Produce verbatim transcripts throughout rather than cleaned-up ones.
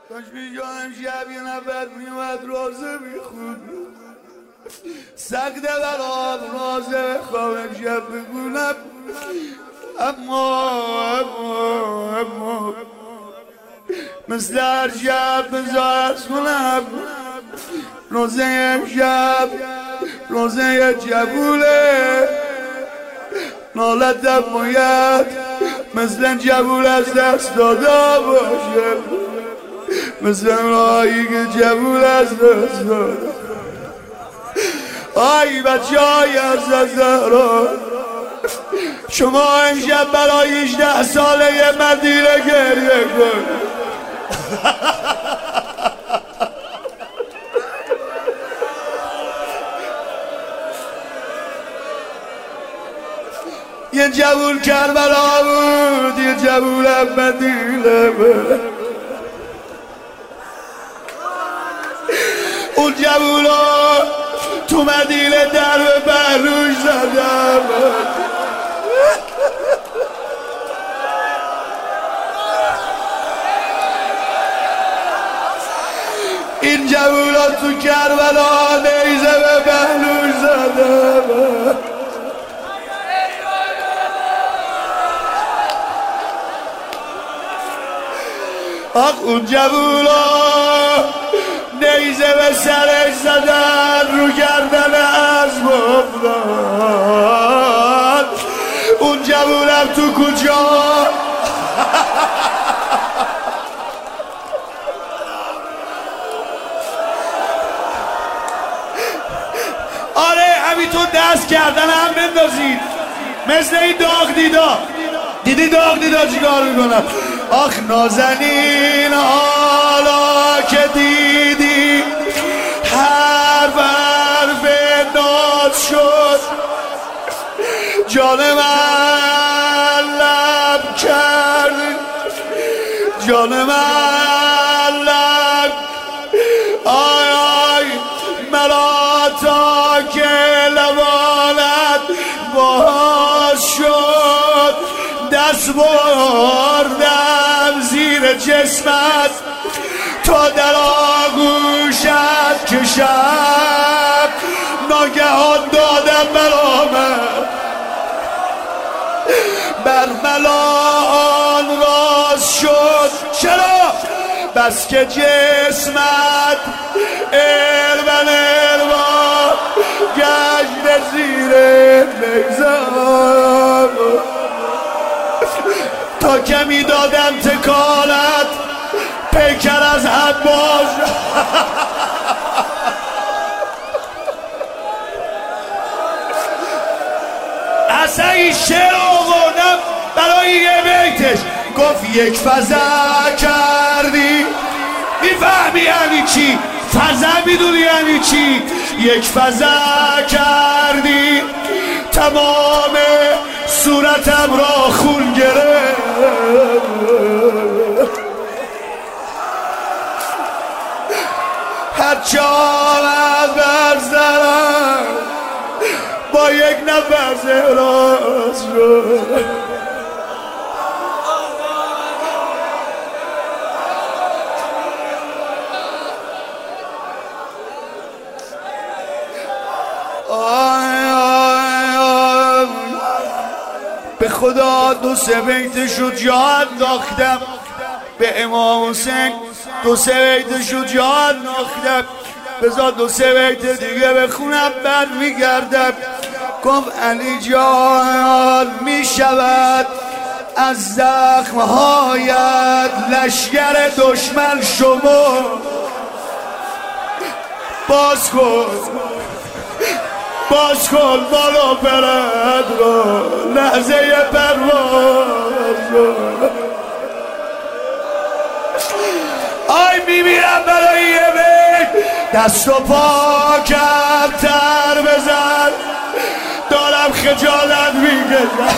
داشت میجانم شب یه نفر میومد رازه میخود سقده برام رازه خوابم شب بگونم اما اما اما مثل هر شب بزارت کنم روزه امشب روزه جبوله نالتم باید مثل جبول از دست داده باشه مثل راهی که جبول از دست داده آی بچه های از زهرا شما امشب برای هجده ساله یه مدینه گریه کن یه جبول کربلا بود یه جبول مدینه بود اون جبولا تو مدینه در به بهلوش زدم این جبولا تو کربلا نیزه به بهلوش زدم آخ اون جبولا نیزه به سرش زدن رو گردن از مفتاد اون جبولم تو کجا آره همینطور دست کردن هم بندازید مثل این داغ دیدا دیدی داغ دیدا چیکار میکنم آخ نازنین حالا که دیدی هر حرف ناز شد جان من لب کرد جان من لب آی آی مرا تا که لبانت باز شد دست بردم زیر جسمت تا در آغوشت کشم ناگهان دادم برآمد بر ملان راز شد چرا بس که جسمت اربن اربا گشت زیر نیزم تا کمی دادم تکانت پیکر از حد باز اصلا این شعر آوردم برای یه بیتش گفت یک فضا کردی میفهمی یعنی چی فضا میدونی یعنی چی یک فضا کردی تمام صورتم را خون گرفت هر چه آمد بر سرم با یک نفس احراز شد به خدا دو سه بیتشو جا انداختم به امام حسین دو سه بیتشو جا انداختم بذار دو سه بیت دیگه بخونم بر میگردم گفت علی جان میشود از زخمهایت لشگر دشمن شما باز کن باز کن بالا برد را لحظه پرواز را آی میمیرم برای یه بیت دست و پا کمتر بزن دارم خجالت میکشم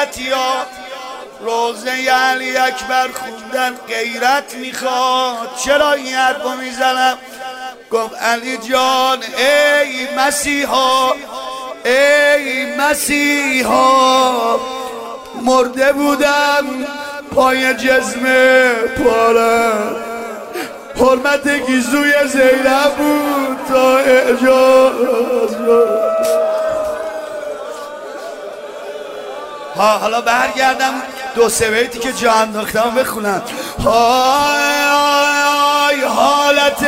غیرتی ها روزه علی اکبر خوندن غیرت میخواد. چرا این حرفو میزنم؟ گفت علی جان ای مسیحا ای مسیحا مرده بودم پای جسم پارم، حرمت گیزوی زینب بود تا اعجاز. ها حالا برگردم دو سه بیتی که جا انداختم بخونم. های های حالت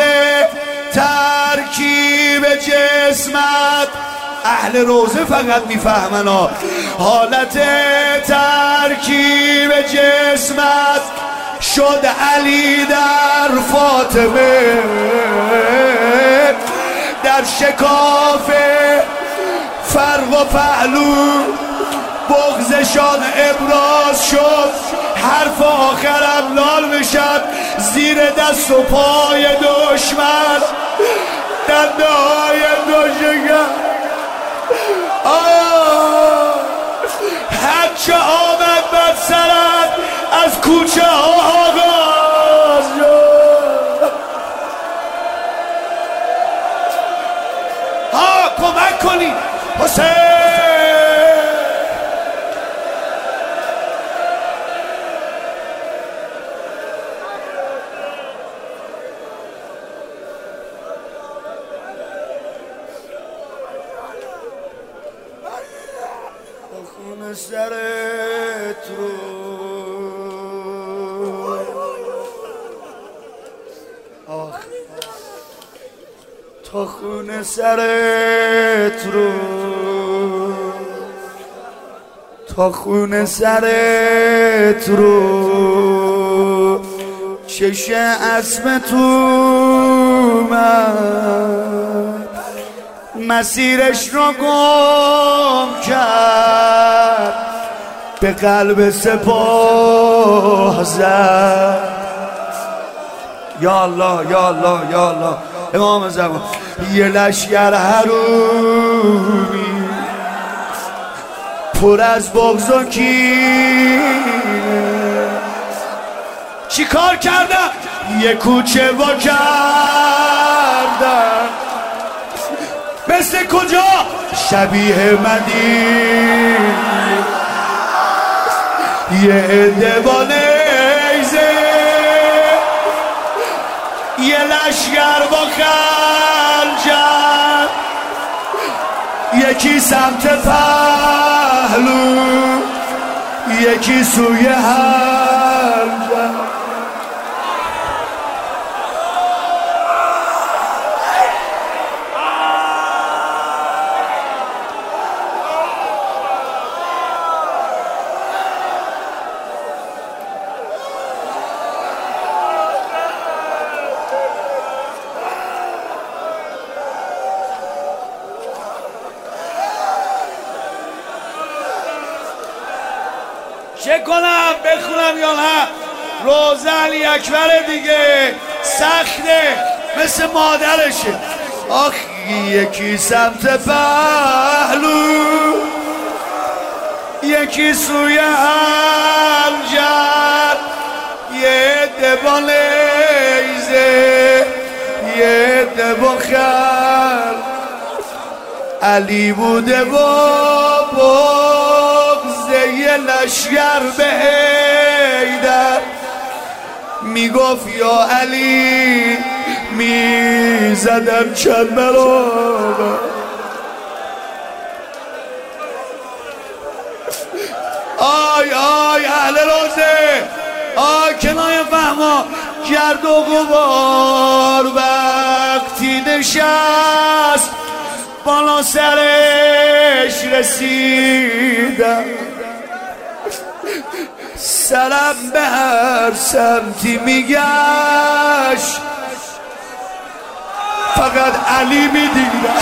ترکیب جسمت، اهل روزه فقط میفهمن ها. حالت ترکیب جسمت شد علی در فاطمه، در شکاف فرق و پهلو بغضشان ابراز شد. حرف آخرم لال میشد زیر دست و پای دشمن، دنده های دشمن. هرچه آمد بر سرت از کوچه ها آغاز شد. ها کمک کنی حسین. خون سرت رو آخ تا خون سرت رو تا خون سرت رو چش اسم تو من مسیرش رو گم کرد، به قلب سپاه زد. یا الله یا الله یا الله امام زمان. یه لشگر حرومی پر از بغض و کینه چی کار کردن؟ یه کوچه وا کردن مثل کجا؟ شبیه مدینه. یه عده با نیزه یه لشگر با خنجر، یکی سمت پهلو یکی سوی حنجر. چه کنم بخونم یا نه؟ روزه علی اکبر دیگه سخته مثل مادرشه. آخ یکی سمت پهلو یکی سوی حنجر، یه عده با نیزه یه عده با خر. علی بوده با بغض یه لشگر به حیدر، میگفت یا علی میزدم چند برابر. آی آی اهل روزه آی کنایه فهما گرد و غبار وقتی نشست بالا سرش رسیدم، سرم به هر سمتی میگشت فقط علی میدیدم.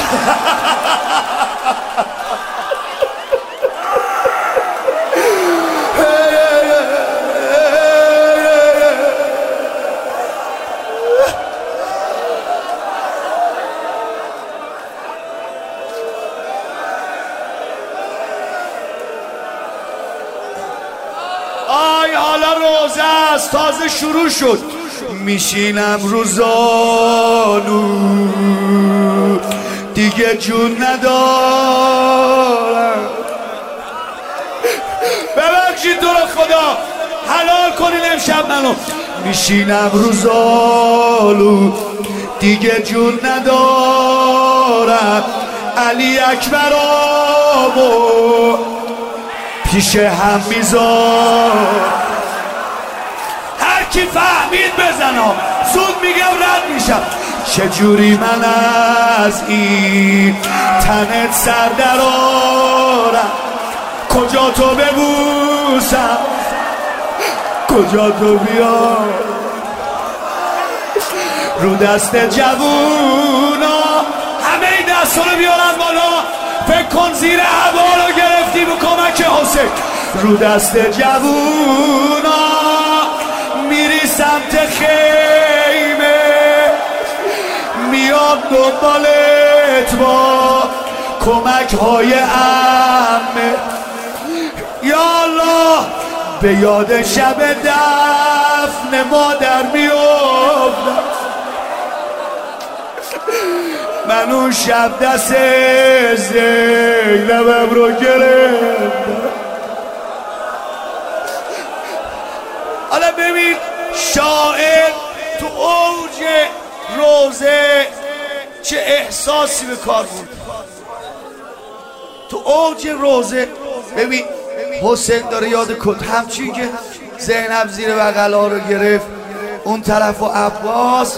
است تازه شروع شد. میشینم روزانو دیگه جون ندارم. ببخشید تو رو خدا حلال کنین امشب منو. میشینم روزالو دیگه جون ندارم. علی اکبرامو پیش هم میذار. هر کی فهمید بزنم زود میگم رد میشم. چجوری من از این تنت سر درارم؟ کجا تو ببوسم کجا تو بیار رو دست جوونا. همه این دستا رو بیارن بالا. فکر کن زیر هوا رو گرفتی به کمک حسین. رو دست جوونا میری سمت خیمه. میاد دنبالت با کمک های عمه. یا الله به یاد شب دفن مادر میافتم. من اون شب دست زینبم رو گرفتم. حالا ببین شاعر تو اوج روزه چه احساسی به کار بود. تو اوج روزه ببین حسین داره یاد کت همچین که زینب زیر بغلا رو گرفت اون طرف و عباس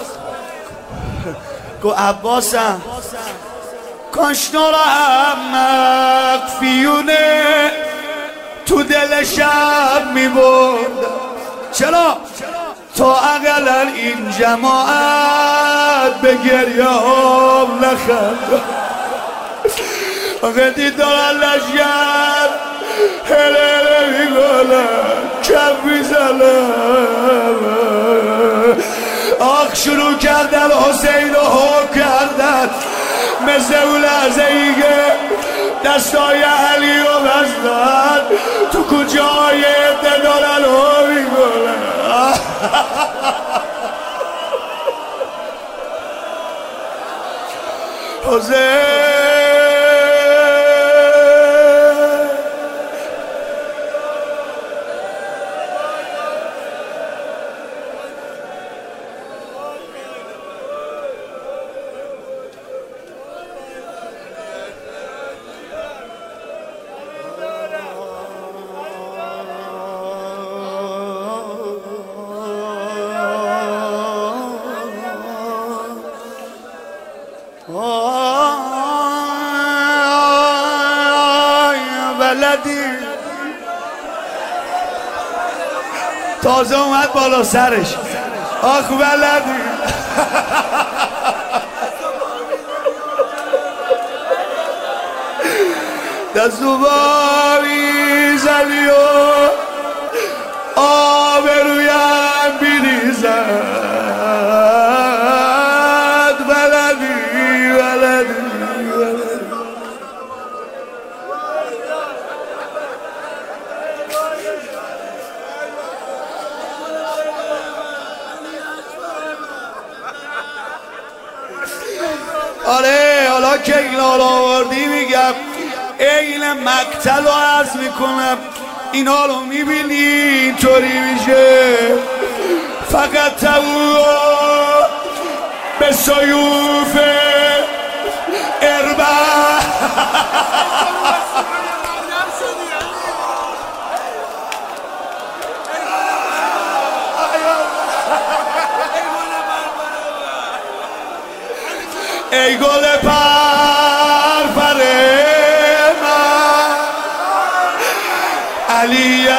گو عباسم کاشنا را هم مخفیونه تو دل شب میبرد. چرا؟ تا اقلا این جماعت به گریه هم نخند. وقتی دارن لشگر هله هله میگنن کم میزنن. آخ شروع کردن حسین رو حکم کردن مثل اون لحظه ای که دستای علی رو بستن تو کجای عده دارن رو میگنن. حسین ولدی تازه اومد بالا سرش. آخ ولدی دستو باری زلی و آب رویم بیریزد. ولدی ولدی آره حالا که اینا رو آوردی میگم این مقتل رو عرض میکنم. اینا رو میبینی اینطوری میشه فقط تو به سیوف اربع ای گل پرپر من علیه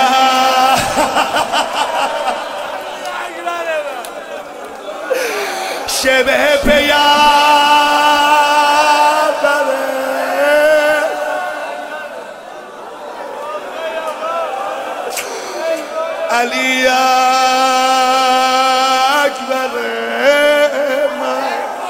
شبه پیامبره علی اکبره من.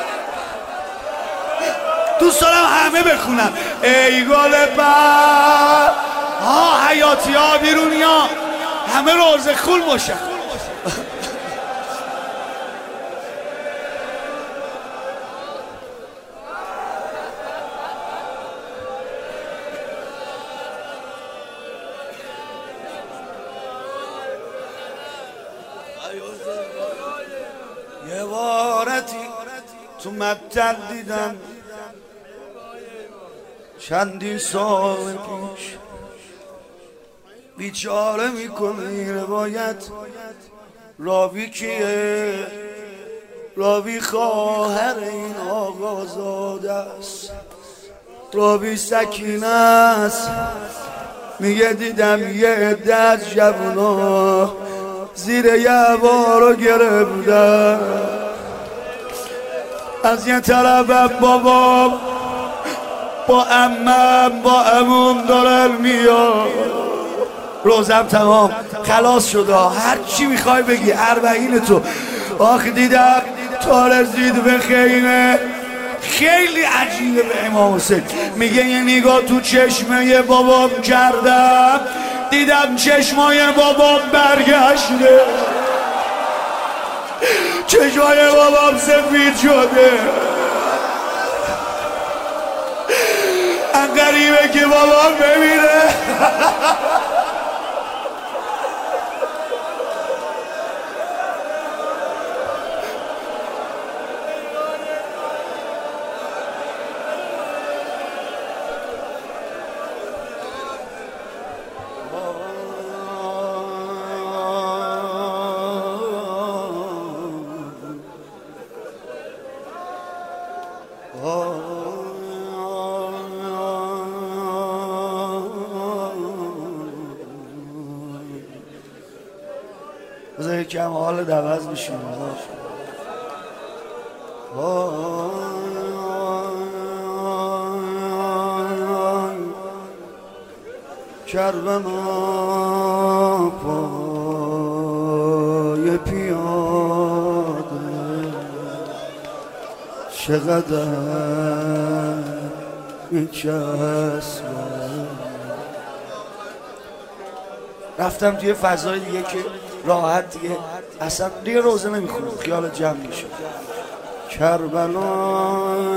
دوست دارم همه بخونم ای گل بر ها حیاتی ها بیرونی ها همه روزه خون باشن. یه بارتی تو مقتل دیدم چندین سال پیش، بیچاره میکنه این روایت. راوی کیه؟ راوی خواهر این آقازاده است، راوی سکینه است. میگه دیدم یه عده از جوونا زیر یه بارو گرفتن، از یه طرف بابام با امم با اموم دارن میاد. روزم تمام خلاص شده، هر چی میخوای بگی اربعین تو. آخ دیدم تا رسید به خیمه، خیلی عجیبه به امام حسین. میگه یه نگاه تو چشمه بابام کردم، دیدم چشمای بابام برگشته، چشمای بابام سفید شده. غریبه که بابام ببینه. بذار یکم حال دوز بشیم. کربلا پای پیاده چقدر میچسبه. رفتم توی فضای دیگه که راحت دیگه اصلا دیگه روزه نمیخونم، خیال جمع میشه. کربلا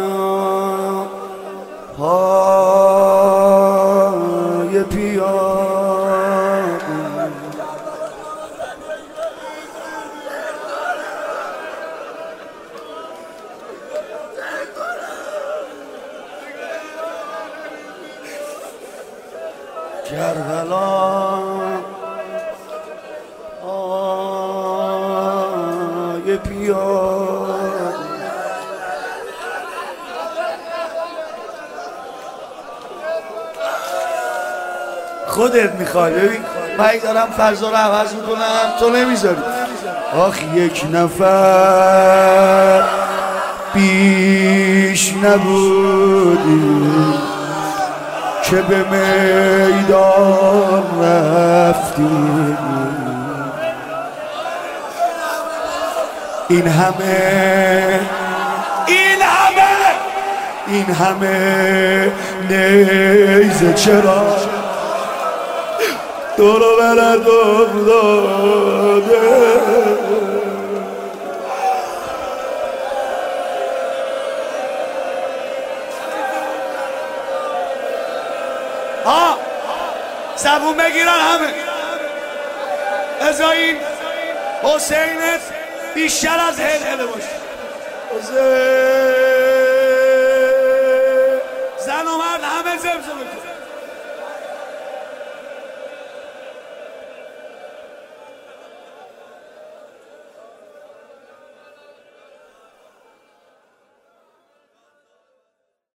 پای پیاده کربلا پای پیاده. خودت میخوای ببین، من دارم فضا رو عوض میکنم تو نمیذاری. آخ یک نفر بیش نبودی که به میدان رفتی، این همه این همه این همه نیزه چرا دورو بلد افتاده. ها زبون بگیرن همه، ازا این حسینت بیشتر از هل هله باشه.